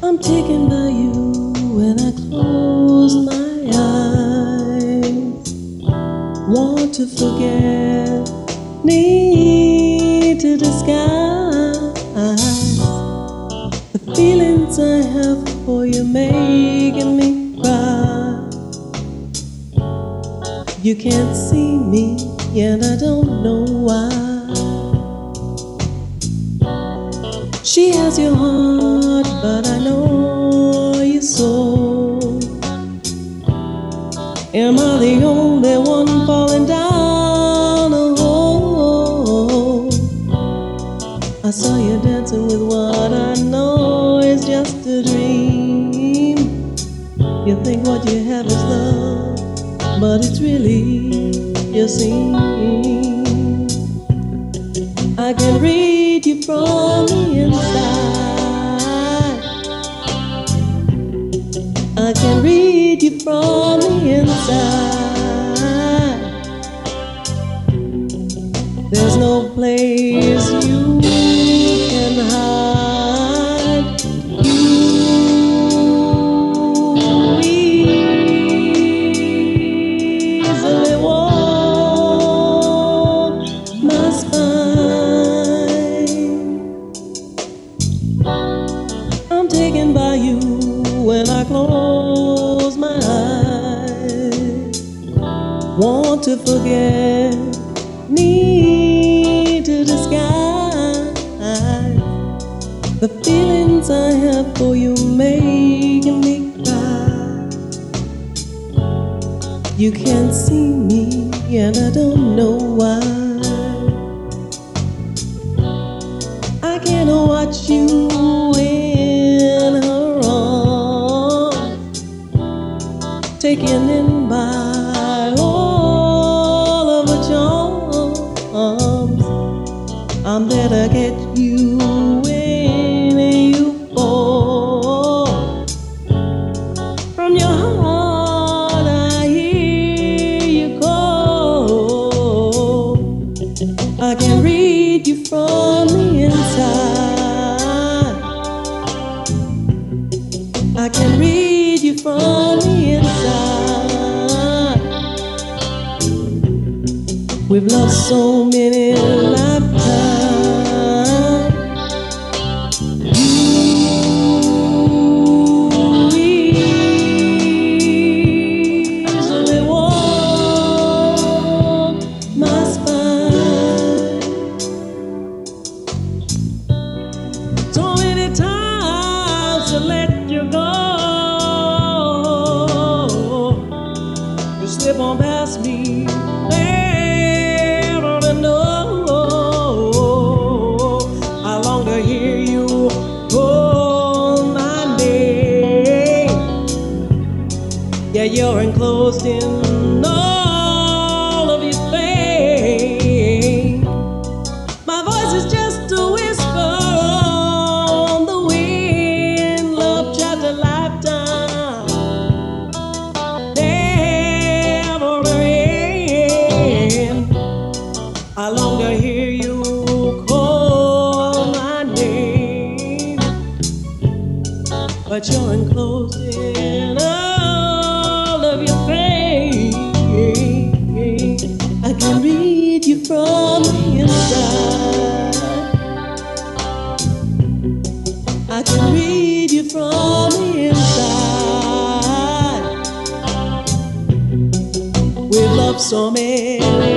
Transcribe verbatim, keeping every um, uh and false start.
I'm taken by you when I close my eyes. Want to forget, need to disguise the feelings I have for you, making me cry. You can't see me, and I don't know why. She has your heart, but I know your soul. Am I the only one falling down a hole? I saw you dancing with what I know is just a dream. You think what you have is love, but it's really your scene. I can read you from the inside. I can read you from the inside. There's no place you can hide. You easily walk my spine. I'm taken by you when I close my eyes. Want to forget, need to disguise the feelings I have for you, making me cry. You can't see me, and I don't know why. I can't watch you in her arms, taken in by all of her charms. I'm there to get you when you fall. From your heart I hear you call. I can read you from the inside. I can read you from the inside. We've lost so many lifetimes. You easily walk my spine. So many times to let you go. You slip on past me, never to know. I long to hear you call my name. Yeah, you're enclosed in all of your fame. My voice is just a whisper on the wind. Love chapter lifetime, never to end. I long to hear you call my name, but you're enclosed in all of your fame. I can read you from the inside. I can read you from the inside. We've loved so many